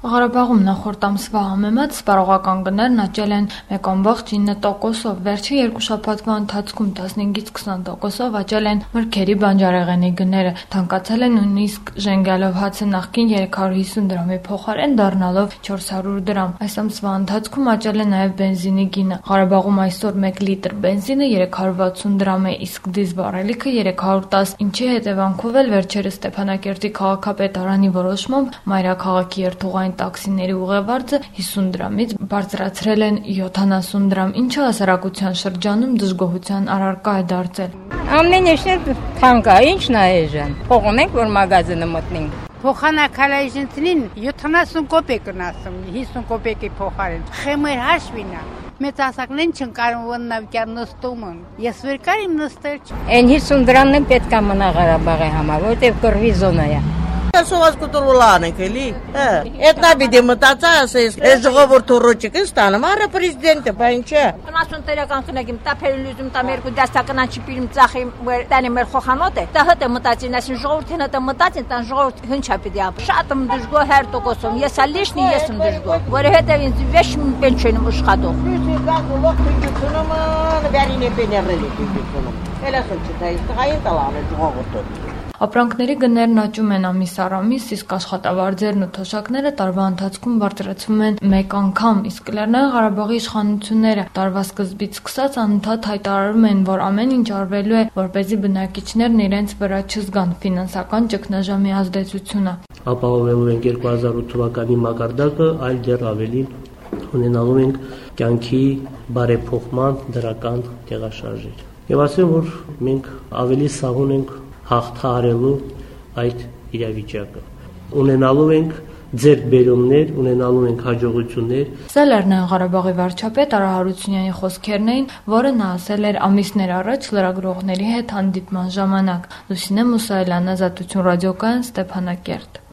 Ղարաբաղում նախորդ ամսվա համեմատ սպառողական գներն աճել են 1.9%-ով, վերջին երկու շաբաթվա ընթացքում 15-20%-ով աճել են մրգերի բանջարեղենի գները, թանկացել են նույնիսկ ժենգյալով հացը նախկին 350 դրամի փոխարեն դառնալով 400 դրամ։ Այս ամսվա ընթացքում աճել է նաև բենզինի գինը։ Ղարաբաղում այսօր 1 լիտր բենզինը 360 դրամ է, իսկ դիզել վառելիքը 310, ինչի հետևանքով էլ վերջերս Ստեփանակերտի քաղաքապետարանի որոշմամբ մայրաքաղաքի երթուղային տաքսիների ուղևորձը 50 դրամից բարձրացրել են 70 դրամ, ինչը հասարակության շրջանում դժգոհության առարկա է դարձել։ Ամեն ինչն թանկ է, ինչն է այժմ։ Փողոնենք, որ մագազինը մտնենք։ Փոխանակալային 70 կոպեկ կնասում, 50 կոպեկի փոխարեն։ Խմեր հաշվինա։ Մեծ ասակներն չեն կարող նավկյան նստում են։ Ես վեր կարիմ նստել։ Այն 50 դրամն են պետք է մնա Ղարաբաղի համար, որտեղ կռվի զոնա է։ Սոված կուտուրուլան ենք էլի։ Այդ նաբիդի մտածած ես, այս ժողովուրդը ռոճիկ ստանում, արա պրեզիդենտը, բան չէ։ 70 տերական կնագիմ, տապերին լուզում, տամերկու դաստակնան չպիրում ծախի, որ տանի մեր խոխանոտ է, դա հտը մտածին, ասին ժողովուրդին հտը մտածին, տան ժողովուրդ հնչա պիտի ապ։ Շատ եմ դժգոհ 100%-ով, ես ալիշնի ես եմ դժգոհ, որովհետև ինձ վեշ պենսիոն եմ աշխատող։ Լոք պենսիոնում, վերին է պեներելի պենսիոնում։ Էլասը չտայ, տղային տալան է ժողովուրդը։ Ապրանքների գներն աճում են ամիս առ ամիս, իսկ աշխատավարձերն ու թոշակները տարվա ընթացքում բարձրացվում են մեկ անգամ, իսկ Լեռնային Ղարաբաղի իշխանությունները տարվա սկզբից սկսած անընդհատ հայտարարում են, որ ամեն ինչ արվելու է, որպեսզի բնակիչներն իրենց վրա չզգան ֆինանսական ճգնաժամի ազդեցությունը։ Ապահովելու ենք 2008 թվականի մակարդակը, այլ դեռ ավելին ունենալու ենք կյանքի բարեփոխման դրական տեղաշարժեր։ Եվ ասեմ, որ մենք ավելի սահուն ենք հաղթահարելու այդ իրավիճակը։ Ունենալու ենք ձեռքբերումներ, ունենալու ենք հաջողություններ։ Սա Լեռնային Ղարաբաղի վարչապետ Արա Հարությունյանի խոսքերն էին, որը նա ասել էր ամիսներ առաջ լրագրողների հետ հանդիպման ժամանակ։ Լուսինե Մուսայելյան, Ազատություն ռադիոկայան, Ստեփանակերտ։